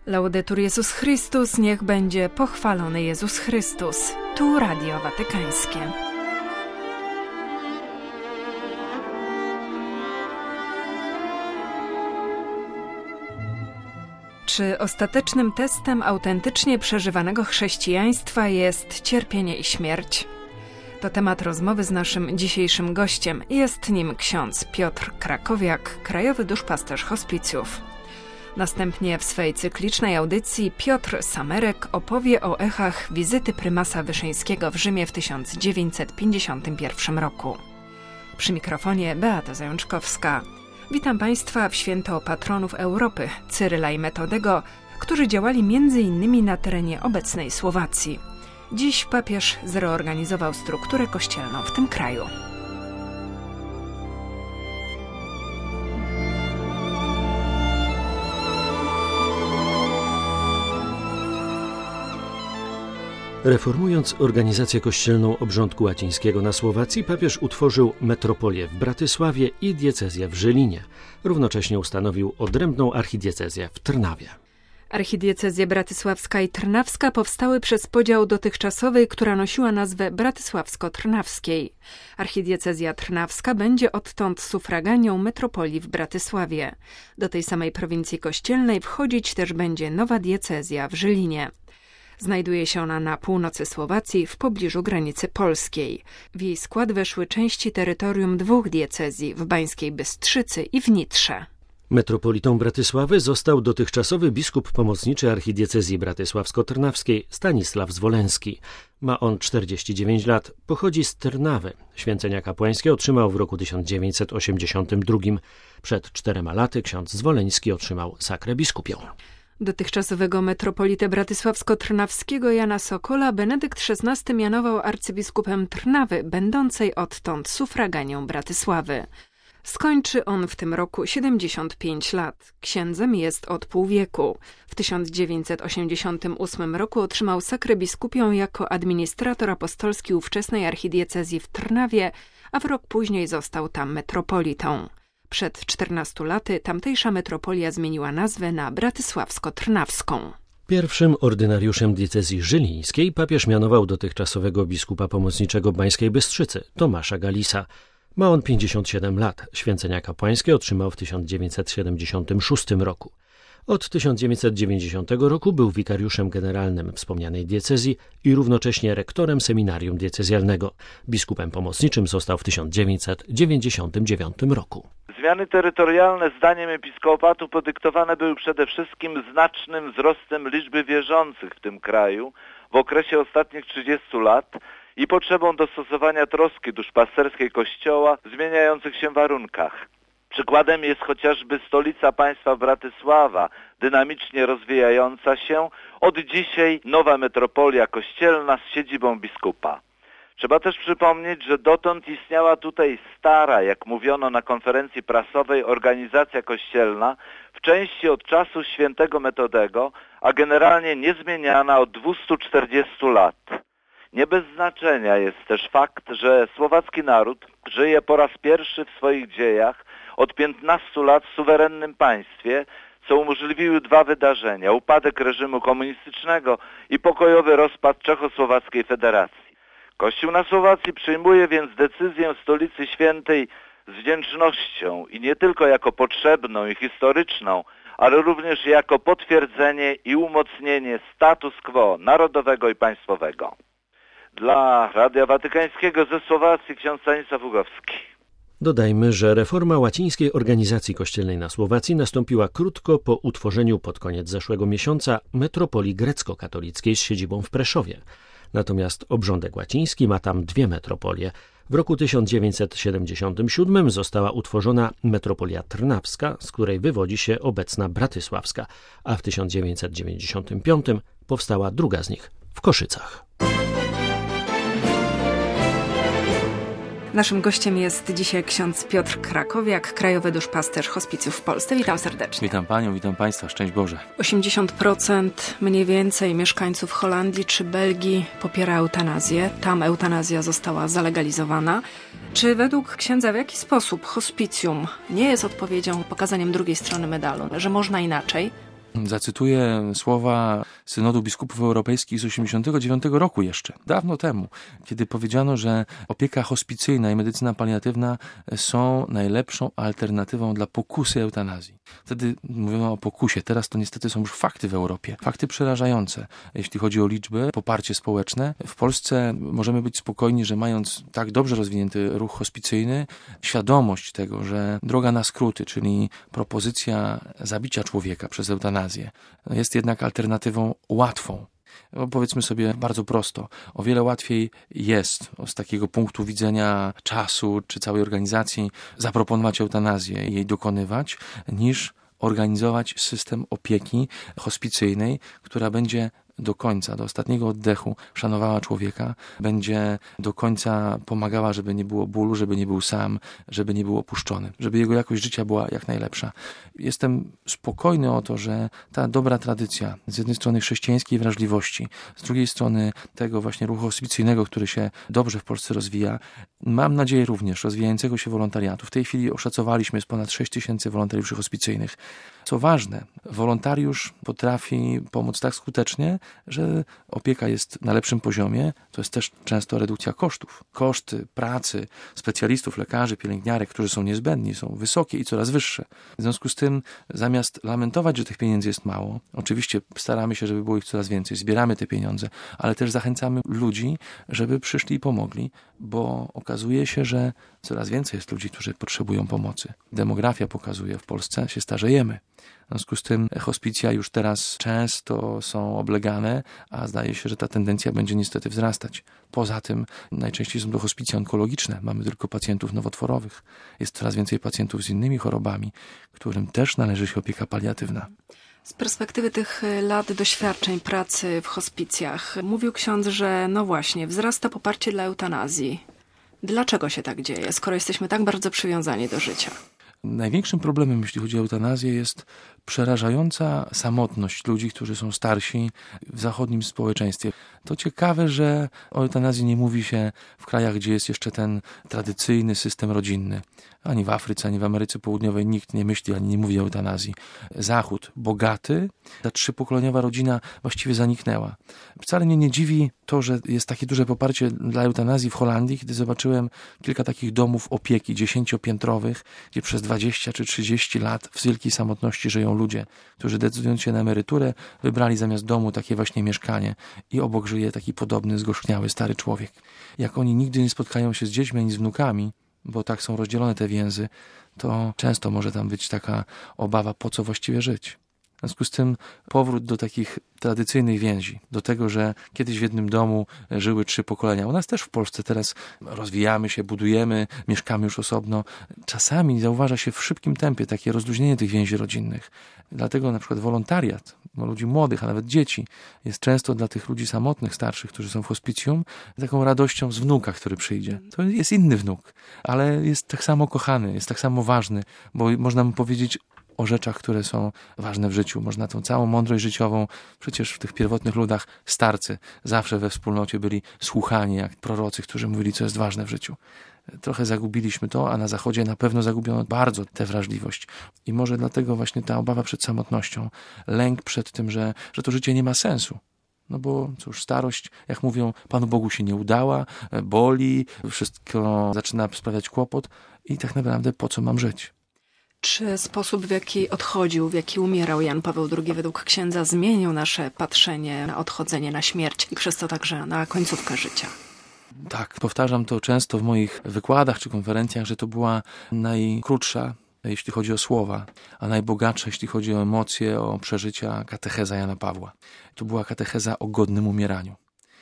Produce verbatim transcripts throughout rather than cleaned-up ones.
Laudetur Jezus Chrystus, niech będzie pochwalony Jezus Chrystus. Tu Radio Watykańskie. Czy ostatecznym testem autentycznie przeżywanego chrześcijaństwa jest cierpienie i śmierć? To temat rozmowy z naszym dzisiejszym gościem. Jest nim ksiądz Piotr Krakowiak, krajowy duszpasterz hospicjów. Następnie w swej cyklicznej audycji Piotr Samerek opowie o echach wizyty prymasa Wyszyńskiego w Rzymie w tysiąc dziewięćset pięćdziesiątym pierwszym roku. Przy mikrofonie Beata Zajączkowska. Witam Państwa w święto patronów Europy, Cyryla i Metodego, którzy działali między innymi na terenie obecnej Słowacji. Dziś papież zreorganizował strukturę kościelną w tym kraju. Reformując organizację kościelną obrządku łacińskiego na Słowacji, papież utworzył metropolię w Bratysławie i diecezję w Żylinie. Równocześnie ustanowił odrębną archidiecezję w Trnawie. Archidiecezja bratysławska i trnawska powstały przez podział dotychczasowej, która nosiła nazwę bratysławsko-trnawskiej. Archidiecezja trnawska będzie odtąd sufraganią metropolii w Bratysławie. Do tej samej prowincji kościelnej wchodzić też będzie nowa diecezja w Żylinie. Znajduje się ona na północy Słowacji, w pobliżu granicy polskiej. W jej skład weszły części terytorium dwóch diecezji, w Bańskiej Bystrzycy i w Nitrze. Metropolitą Bratysławy został dotychczasowy biskup pomocniczy archidiecezji bratysławsko-trnawskiej Stanisław Zwolenski. Ma on czterdzieści dziewięć lat, pochodzi z Trnawy. Święcenia kapłańskie otrzymał w roku tysiąc dziewięćset osiemdziesiątym drugim. Przed czterema laty ksiądz Zwoleński otrzymał sakrę biskupią. Dotychczasowego metropolitę bratysławsko-trnawskiego Jana Sokola Benedykt szesnasty mianował arcybiskupem Trnawy, będącej odtąd sufraganią Bratysławy. Skończy on w tym roku siedemdziesiąt pięć lat. Księdzem jest od pół wieku. W tysiąc dziewięćset osiemdziesiątym ósmym roku otrzymał sakrę biskupią jako administrator apostolski ówczesnej archidiecezji w Trnawie, a w rok później został tam metropolitą. Przed czternastu laty tamtejsza metropolia zmieniła nazwę na bratysławsko-trnawską. Pierwszym ordynariuszem diecezji żylińskiej papież mianował dotychczasowego biskupa pomocniczego Bańskiej Bystrzycy, Tomasza Galisa. Ma on pięćdziesiąt siedem lat. Święcenia kapłańskie otrzymał w tysiąc dziewięćset siedemdziesiątym szóstym roku. Od tysiąc dziewięćset dziewięćdziesiątego roku był wikariuszem generalnym wspomnianej diecezji i równocześnie rektorem seminarium diecezjalnego. Biskupem pomocniczym został w tysiąc dziewięćset dziewięćdziesiątym dziewiątym roku. Zmiany terytorialne zdaniem episkopatu podyktowane były przede wszystkim znacznym wzrostem liczby wierzących w tym kraju w okresie ostatnich trzydziestu lat i potrzebą dostosowania troski duszpasterskiej Kościoła w zmieniających się warunkach. Przykładem jest chociażby stolica państwa Bratysława, dynamicznie rozwijająca się, od dzisiaj nowa metropolia kościelna z siedzibą biskupa. Trzeba też przypomnieć, że dotąd istniała tutaj stara, jak mówiono na konferencji prasowej, organizacja kościelna, w części od czasu świętego Metodego, a generalnie niezmieniana od dwustu czterdziestu lat. Nie bez znaczenia jest też fakt, że słowacki naród żyje po raz pierwszy w swoich dziejach od piętnastu lat w suwerennym państwie, co umożliwiły dwa wydarzenia: upadek reżimu komunistycznego i pokojowy rozpad Czechosłowackiej Federacji. Kościół na Słowacji przyjmuje więc decyzję Stolicy Świętej z wdzięcznością i nie tylko jako potrzebną i historyczną, ale również jako potwierdzenie i umocnienie status quo narodowego i państwowego. Dla Radia Watykańskiego ze Słowacji ksiądz Stanisław Ugowski. Dodajmy, że reforma łacińskiej organizacji kościelnej na Słowacji nastąpiła krótko po utworzeniu pod koniec zeszłego miesiąca metropolii grecko-katolickiej z siedzibą w Preszowie. Natomiast obrządek łaciński ma tam dwie metropolie. W roku tysiąc dziewięćset siedemdziesiątym siódmym została utworzona metropolia trnawska, z której wywodzi się obecna bratysławska, a w tysiąc dziewięćset dziewięćdziesiątym piątym powstała druga z nich w Koszycach. Naszym gościem jest dzisiaj ksiądz Piotr Krakowiak, krajowy duszpasterz hospicjów w Polsce. Witam serdecznie. Witam Panią, witam Państwa. Szczęść Boże. osiemdziesiąt procent mniej więcej mieszkańców Holandii czy Belgii popiera eutanazję. Tam eutanazja została zalegalizowana. Czy według księdza w jaki sposób hospicjum nie jest odpowiedzią, pokazaniem drugiej strony medalu, że można inaczej? Zacytuję słowa Synodu Biskupów Europejskich z osiemdziesiątego dziewiątego roku jeszcze, dawno temu, kiedy powiedziano, że opieka hospicyjna i medycyna paliatywna są najlepszą alternatywą dla pokusy eutanazji. Wtedy mówiono o pokusie, teraz to niestety są już fakty w Europie. Fakty przerażające, jeśli chodzi o liczby, poparcie społeczne. W Polsce możemy być spokojni, że mając tak dobrze rozwinięty ruch hospicyjny, świadomość tego, że droga na skróty, czyli propozycja zabicia człowieka przez eutanazję, jest jednak alternatywą łatwą. No, powiedzmy sobie bardzo prosto, o wiele łatwiej jest z takiego punktu widzenia czasu czy całej organizacji zaproponować eutanazję i jej dokonywać, niż organizować system opieki hospicyjnej, która będzie do końca, do ostatniego oddechu szanowała człowieka, będzie do końca pomagała, żeby nie było bólu, żeby nie był sam, żeby nie był opuszczony, żeby jego jakość życia była jak najlepsza. Jestem spokojny o to, że ta dobra tradycja, z jednej strony chrześcijańskiej wrażliwości, z drugiej strony tego właśnie ruchu hospicyjnego, który się dobrze w Polsce rozwija, mam nadzieję również rozwijającego się wolontariatu. W tej chwili oszacowaliśmy jest ponad sześć tysięcy wolontariuszy hospicyjnych. Co ważne, wolontariusz potrafi pomóc tak skutecznie, że opieka jest na lepszym poziomie. To jest też często redukcja kosztów. Koszty pracy specjalistów, lekarzy, pielęgniarek, którzy są niezbędni, są wysokie i coraz wyższe. W związku z tym, zamiast lamentować, że tych pieniędzy jest mało, oczywiście staramy się, żeby było ich coraz więcej, zbieramy te pieniądze, ale też zachęcamy ludzi, żeby przyszli i pomogli, bo okazuje się, że coraz więcej jest ludzi, którzy potrzebują pomocy. Demografia pokazuje, w Polsce się starzejemy. W związku z tym hospicja już teraz często są oblegane, a zdaje się, że ta tendencja będzie niestety wzrastać. Poza tym najczęściej są to hospicja onkologiczne. Mamy tylko pacjentów nowotworowych. Jest coraz więcej pacjentów z innymi chorobami, którym też należy się opieka paliatywna. Z perspektywy tych lat doświadczeń pracy w hospicjach, mówił ksiądz, że no właśnie, wzrasta poparcie dla eutanazji. Dlaczego się tak dzieje, skoro jesteśmy tak bardzo przywiązani do życia? Największym problemem, jeśli chodzi o eutanazję, jest przerażająca samotność ludzi, którzy są starsi w zachodnim społeczeństwie. To ciekawe, że o eutanazji nie mówi się w krajach, gdzie jest jeszcze ten tradycyjny system rodzinny. Ani w Afryce, ani w Ameryce Południowej nikt nie myśli, ani nie mówi o eutanazji. Zachód bogaty, ta trzypokoleniowa rodzina właściwie zaniknęła. Wcale mnie nie dziwi to, że jest takie duże poparcie dla eutanazji w Holandii, kiedy zobaczyłem kilka takich domów opieki dziesięciopiętrowych, gdzie przez dwadzieścia czy trzydzieści lat w wielkiej samotności żyją ludzie, którzy decydując się na emeryturę, wybrali zamiast domu takie właśnie mieszkanie i obok żyje taki podobny, zgorzkniały stary człowiek. Jak oni nigdy nie spotkają się z dziećmi ani z wnukami, bo tak są rozdzielone te więzy, to często może tam być taka obawa, po co właściwie żyć. W związku z tym powrót do takich tradycyjnych więzi, do tego, że kiedyś w jednym domu żyły trzy pokolenia. U nas też w Polsce teraz rozwijamy się, budujemy, mieszkamy już osobno. Czasami zauważa się w szybkim tempie takie rozluźnienie tych więzi rodzinnych. Dlatego na przykład wolontariat dla ludzi młodych, a nawet dzieci jest często dla tych ludzi samotnych, starszych, którzy są w hospicjum, taką radością z wnuka, który przyjdzie. To jest inny wnuk, ale jest tak samo kochany, jest tak samo ważny, bo można mu powiedzieć o rzeczach, które są ważne w życiu. Można tą całą mądrość życiową, przecież w tych pierwotnych ludach starcy zawsze we wspólnocie byli słuchani jak prorocy, którzy mówili, co jest ważne w życiu. Trochę zagubiliśmy to, a na Zachodzie na pewno zagubiono bardzo tę wrażliwość. I może dlatego właśnie ta obawa przed samotnością, lęk przed tym, że, że to życie nie ma sensu. No bo cóż, starość, jak mówią, Panu Bogu się nie udała, boli, wszystko zaczyna sprawiać kłopot i tak naprawdę po co mam żyć? Czy sposób, w jaki odchodził, w jaki umierał Jan Paweł drugi według księdza zmienił nasze patrzenie na odchodzenie, na śmierć i przez to także na końcówkę życia? Tak, powtarzam to często w moich wykładach czy konferencjach, że to była najkrótsza, jeśli chodzi o słowa, a najbogatsza, jeśli chodzi o emocje, o przeżycia, katecheza Jana Pawła. To była katecheza o godnym umieraniu.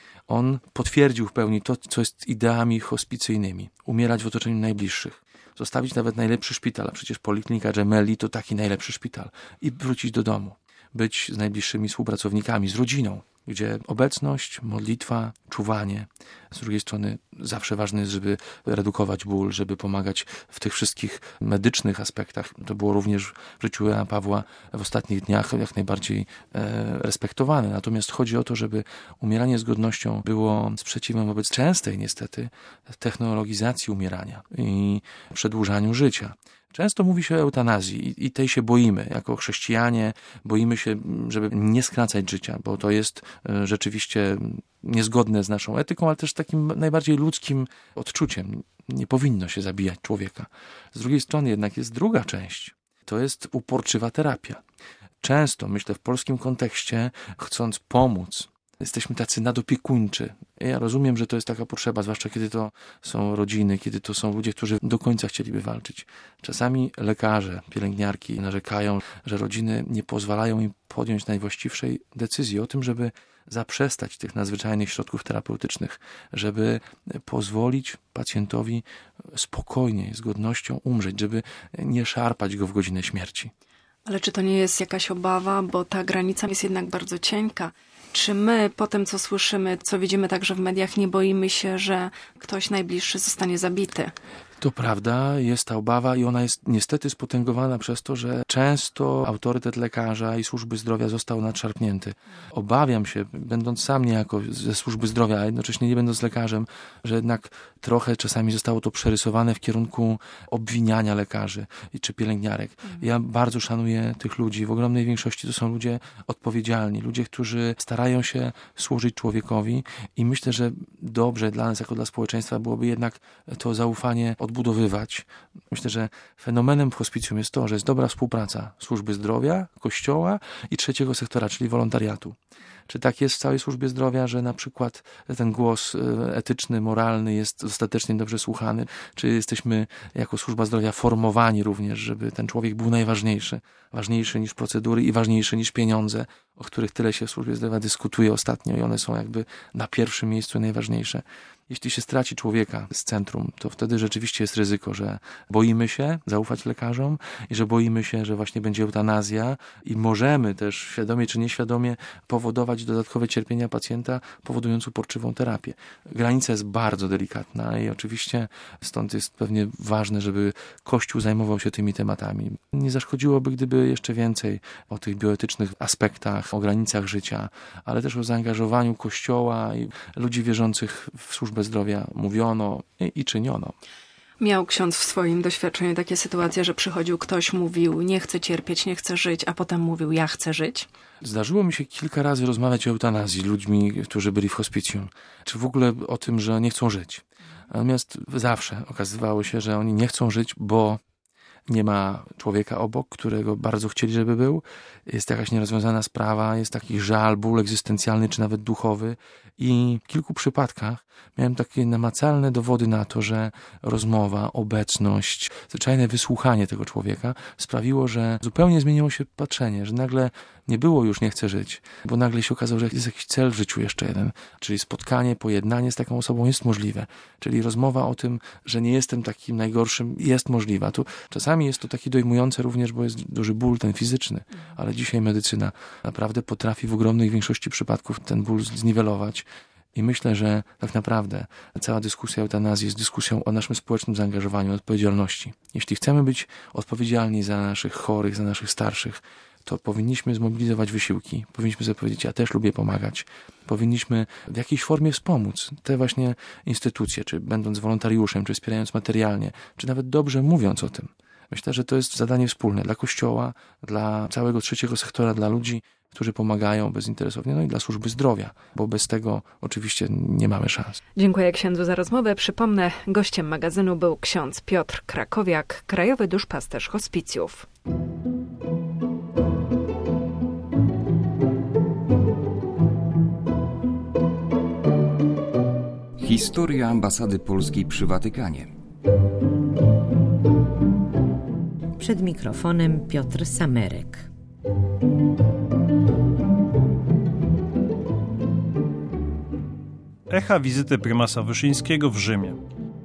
On potwierdził w pełni to, co jest ideami hospicyjnymi. Umierać w otoczeniu najbliższych. Zostawić nawet najlepszy szpital, a przecież Poliklinika Gemelli to taki najlepszy szpital. I wrócić do domu. Być z najbliższymi współpracownikami, z rodziną, gdzie obecność, modlitwa, czuwanie. Z drugiej strony zawsze ważne jest, żeby redukować ból, żeby pomagać w tych wszystkich medycznych aspektach. To było również w życiu Jana Pawła w ostatnich dniach jak najbardziej e, respektowane. Natomiast chodzi o to, żeby umieranie z godnością było sprzeciwem wobec częstej niestety technologizacji umierania i przedłużaniu życia. Często mówi się o eutanazji i, i tej się boimy. Jako chrześcijanie boimy się, żeby nie skracać życia, bo to jest y, rzeczywiście niezgodne z naszą etyką, ale też takim najbardziej ludzkim odczuciem. Nie powinno się zabijać człowieka. Z drugiej strony jednak jest druga część. To jest uporczywa terapia. Często, myślę, w polskim kontekście, chcąc pomóc, jesteśmy tacy nadopiekuńczy. Ja rozumiem, że to jest taka potrzeba, zwłaszcza kiedy to są rodziny, kiedy to są ludzie, którzy do końca chcieliby walczyć. Czasami lekarze, pielęgniarki narzekają, że rodziny nie pozwalają im podjąć najwłaściwszej decyzji o tym, żeby zaprzestać tych nadzwyczajnych środków terapeutycznych, żeby pozwolić pacjentowi spokojnie, z godnością umrzeć, żeby nie szarpać go w godzinę śmierci. Ale czy to nie jest jakaś obawa, bo ta granica jest jednak bardzo cienka? Czy my po tym, co słyszymy, co widzimy także w mediach, nie boimy się, że ktoś najbliższy zostanie zabity? To prawda, jest ta obawa i ona jest niestety spotęgowana przez to, że często autorytet lekarza i służby zdrowia został nadszarpnięty. Obawiam się, będąc sam niejako ze służby zdrowia, a jednocześnie nie będąc lekarzem, że jednak trochę czasami zostało to przerysowane w kierunku obwiniania lekarzy czy pielęgniarek. Ja bardzo szanuję tych ludzi. W ogromnej większości to są ludzie odpowiedzialni, ludzie, którzy starają się służyć człowiekowi i myślę, że dobrze dla nas, jako dla społeczeństwa byłoby jednak to zaufanie odbudowywać. Myślę, że fenomenem w hospicjum jest to, że jest dobra współpraca służby zdrowia, kościoła i trzeciego sektora, czyli wolontariatu. Czy tak jest w całej służbie zdrowia, że na przykład ten głos etyczny, moralny jest dostatecznie dobrze słuchany? Czy jesteśmy jako służba zdrowia formowani również, żeby ten człowiek był najważniejszy, ważniejszy niż procedury i ważniejszy niż pieniądze, o których tyle się w służbie zdrowia dyskutuje ostatnio i one są jakby na pierwszym miejscu najważniejsze. Jeśli się straci człowieka z centrum, to wtedy rzeczywiście jest ryzyko, że boimy się zaufać lekarzom i że boimy się, że właśnie będzie eutanazja i możemy też świadomie czy nieświadomie powodować dodatkowe cierpienia pacjenta, powodując uporczywą terapię. Granica jest bardzo delikatna i oczywiście stąd jest pewnie ważne, żeby Kościół zajmował się tymi tematami. Nie zaszkodziłoby, gdyby jeszcze więcej o tych bioetycznych aspektach, o granicach życia, ale też o zaangażowaniu Kościoła i ludzi wierzących w służbę zdrowia mówiono i, i czyniono. Miał ksiądz w swoim doświadczeniu takie sytuacje, że przychodził ktoś, mówił nie chcę cierpieć, nie chcę żyć, a potem mówił ja chcę żyć? Zdarzyło mi się kilka razy rozmawiać o eutanazji z ludźmi, którzy byli w hospicjum, czy w ogóle o tym, że nie chcą żyć. Natomiast zawsze okazywało się, że oni nie chcą żyć, bo nie ma człowieka obok, którego bardzo chcieli, żeby był. Jest jakaś nierozwiązana sprawa, jest taki żal, ból egzystencjalny czy nawet duchowy. I w kilku przypadkach miałem takie namacalne dowody na to, że rozmowa, obecność, zwyczajne wysłuchanie tego człowieka sprawiło, że zupełnie zmieniło się patrzenie, że nagle nie było już nie chcę żyć, bo nagle się okazało, że jest jakiś cel w życiu jeszcze jeden, czyli spotkanie, pojednanie z taką osobą jest możliwe, czyli rozmowa o tym, że nie jestem takim najgorszym, jest możliwa. Tu czasami jest to takie dojmujące również, bo jest duży ból ten fizyczny, ale dzisiaj medycyna naprawdę potrafi w ogromnej większości przypadków ten ból zniwelować. I myślę, że tak naprawdę cała dyskusja eutanazji jest dyskusją o naszym społecznym zaangażowaniu, odpowiedzialności. Jeśli chcemy być odpowiedzialni za naszych chorych, za naszych starszych, to powinniśmy zmobilizować wysiłki. Powinniśmy sobie powiedzieć, ja też lubię pomagać. Powinniśmy w jakiejś formie wspomóc te właśnie instytucje, czy będąc wolontariuszem, czy wspierając materialnie, czy nawet dobrze mówiąc o tym. Myślę, że to jest zadanie wspólne dla Kościoła, dla całego trzeciego sektora, dla ludzi, którzy pomagają bezinteresownie, no i dla służby zdrowia, bo bez tego oczywiście nie mamy szans. Dziękuję księdzu za rozmowę. Przypomnę, gościem magazynu był ksiądz Piotr Krakowiak, krajowy duszpasterz hospicjów. Historia ambasady polskiej przy Watykanie. Przed mikrofonem Piotr Samerek. Echa wizyty prymasa Wyszyńskiego w Rzymie.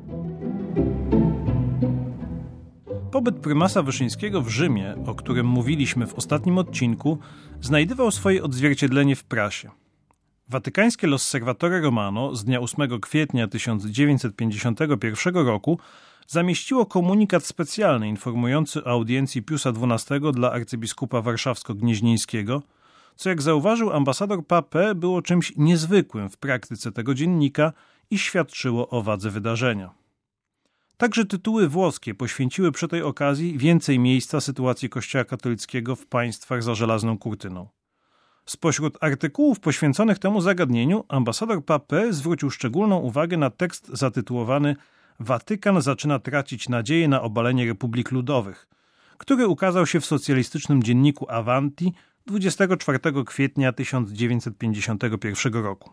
Pobyt prymasa Wyszyńskiego w Rzymie, o którym mówiliśmy w ostatnim odcinku, znajdował swoje odzwierciedlenie w prasie. Watykańskie L'Osservatore Romano z dnia ósmego kwietnia tysiąc dziewięćset pięćdziesiątego pierwszego roku zamieściło komunikat specjalny informujący o audiencji Piusa dwunastego dla arcybiskupa warszawsko-gnieźnieńskiego, co jak zauważył ambasador Pape było czymś niezwykłym w praktyce tego dziennika i świadczyło o wadze wydarzenia. Także tytuły włoskie poświęciły przy tej okazji więcej miejsca sytuacji Kościoła katolickiego w państwach za żelazną kurtyną. Spośród artykułów poświęconych temu zagadnieniu ambasador Papin zwrócił szczególną uwagę na tekst zatytułowany „Watykan zaczyna tracić nadzieję na obalenie republik ludowych”, który ukazał się w socjalistycznym dzienniku Avanti dwudziestego czwartego kwietnia tysiąc dziewięćset pięćdziesiątego pierwszego roku.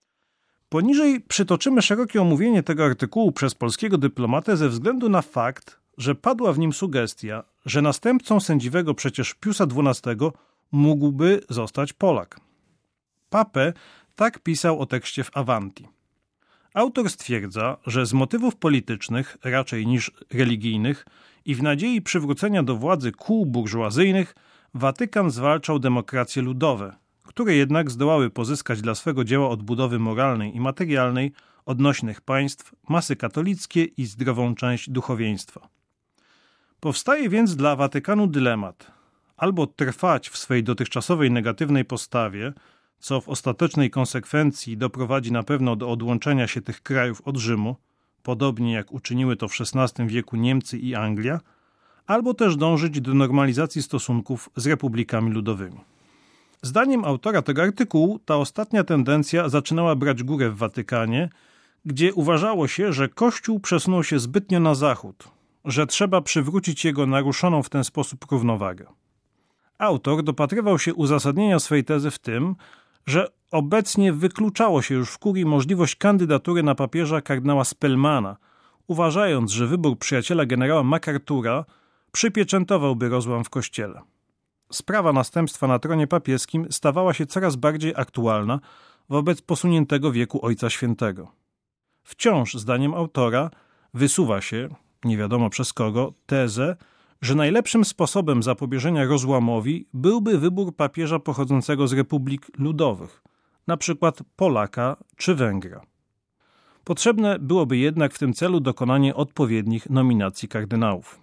Poniżej przytoczymy szerokie omówienie tego artykułu przez polskiego dyplomatę ze względu na fakt, że padła w nim sugestia, że następcą sędziwego przecież Piusa dwunastego mógłby zostać Polak. Papin tak pisał o tekście w Avanti. Autor stwierdza, że z motywów politycznych raczej niż religijnych i w nadziei przywrócenia do władzy kół burżuazyjnych Watykan zwalczał demokracje ludowe, które jednak zdołały pozyskać dla swego dzieła odbudowy moralnej i materialnej odnośnych państw masy katolickie i zdrową część duchowieństwa. Powstaje więc dla Watykanu dylemat: albo trwać w swej dotychczasowej negatywnej postawie, co w ostatecznej konsekwencji doprowadzi na pewno do odłączenia się tych krajów od Rzymu, podobnie jak uczyniły to w szesnastym wieku Niemcy i Anglia, albo też dążyć do normalizacji stosunków z republikami ludowymi. Zdaniem autora tego artykułu ta ostatnia tendencja zaczynała brać górę w Watykanie, gdzie uważało się, że Kościół przesunął się zbytnio na zachód, że trzeba przywrócić jego naruszoną w ten sposób równowagę. Autor dopatrywał się uzasadnienia swej tezy w tym, że obecnie wykluczało się już w kurii możliwość kandydatury na papieża kardynała Spellmana, uważając, że wybór przyjaciela generała MacArthura przypieczętowałby rozłam w Kościele. Sprawa następstwa na tronie papieskim stawała się coraz bardziej aktualna wobec posuniętego wieku Ojca Świętego. Wciąż, zdaniem autora, wysuwa się, nie wiadomo przez kogo, tezę, że najlepszym sposobem zapobieżenia rozłamowi byłby wybór papieża pochodzącego z republik ludowych, na przykład Polaka czy Węgra. Potrzebne byłoby jednak w tym celu dokonanie odpowiednich nominacji kardynałów.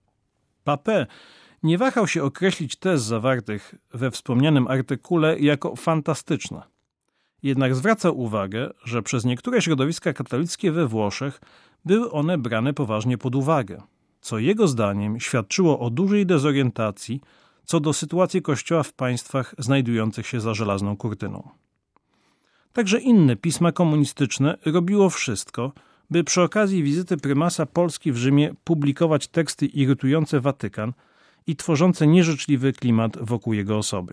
Papin nie wahał się określić tez zawartych we wspomnianym artykule jako fantastyczne. Jednak zwracał uwagę, że przez niektóre środowiska katolickie we Włoszech były one brane poważnie pod uwagę, co jego zdaniem świadczyło o dużej dezorientacji co do sytuacji Kościoła w państwach znajdujących się za żelazną kurtyną. Także inne pisma komunistyczne robiło wszystko, by przy okazji wizyty prymasa Polski w Rzymie publikować teksty irytujące Watykan i tworzące nieżyczliwy klimat wokół jego osoby.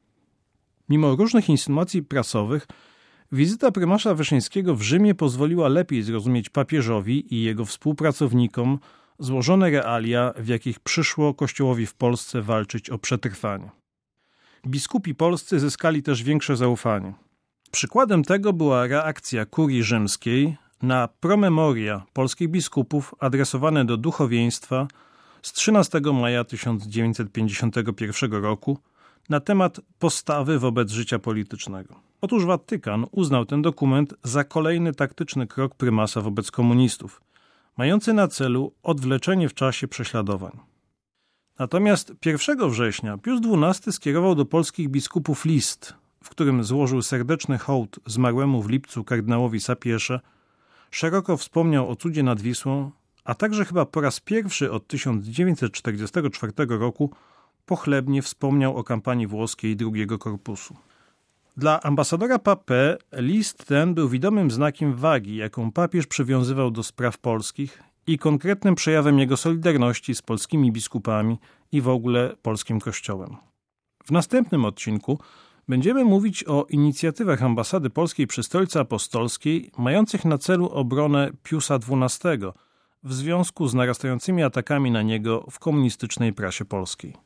Mimo różnych insynuacji prasowych, wizyta prymasa Wyszyńskiego w Rzymie pozwoliła lepiej zrozumieć papieżowi i jego współpracownikom złożone realia, w jakich przyszło Kościołowi w Polsce walczyć o przetrwanie. Biskupi polscy zyskali też większe zaufanie. Przykładem tego była reakcja kurii rzymskiej na promemoria polskich biskupów adresowane do duchowieństwa z trzynastego maja tysiąc dziewięćset pięćdziesiątego pierwszego roku na temat postawy wobec życia politycznego. Otóż Watykan uznał ten dokument za kolejny taktyczny krok prymasa wobec komunistów, mający na celu odwleczenie w czasie prześladowań. Natomiast pierwszego września Pius dwunasty skierował do polskich biskupów list, w którym złożył serdeczny hołd zmarłemu w lipcu kardynałowi Sapiesze, szeroko wspomniał o cudzie nad Wisłą, a także chyba po raz pierwszy od tysiąc dziewięćset czterdziestego czwartego roku pochlebnie wspomniał o kampanii włoskiej drugiego korpusu. Dla ambasadora Papin list ten był widomym znakiem wagi, jaką papież przywiązywał do spraw polskich i konkretnym przejawem jego solidarności z polskimi biskupami i w ogóle polskim kościołem. W następnym odcinku będziemy mówić o inicjatywach ambasady polskiej przy Stolicy Apostolskiej mających na celu obronę Piusa dwunastego w związku z narastającymi atakami na niego w komunistycznej prasie polskiej.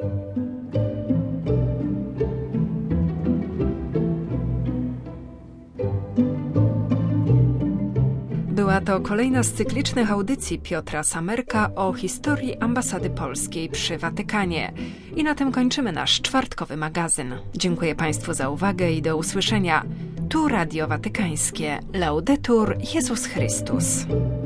Była to kolejna z cyklicznych audycji Piotra Samerka o historii ambasady polskiej przy Watykanie. I na tym kończymy nasz czwartkowy magazyn. Dziękuję Państwu za uwagę i do usłyszenia. Tu Radio Watykańskie. Laudetur Jezus Chrystus.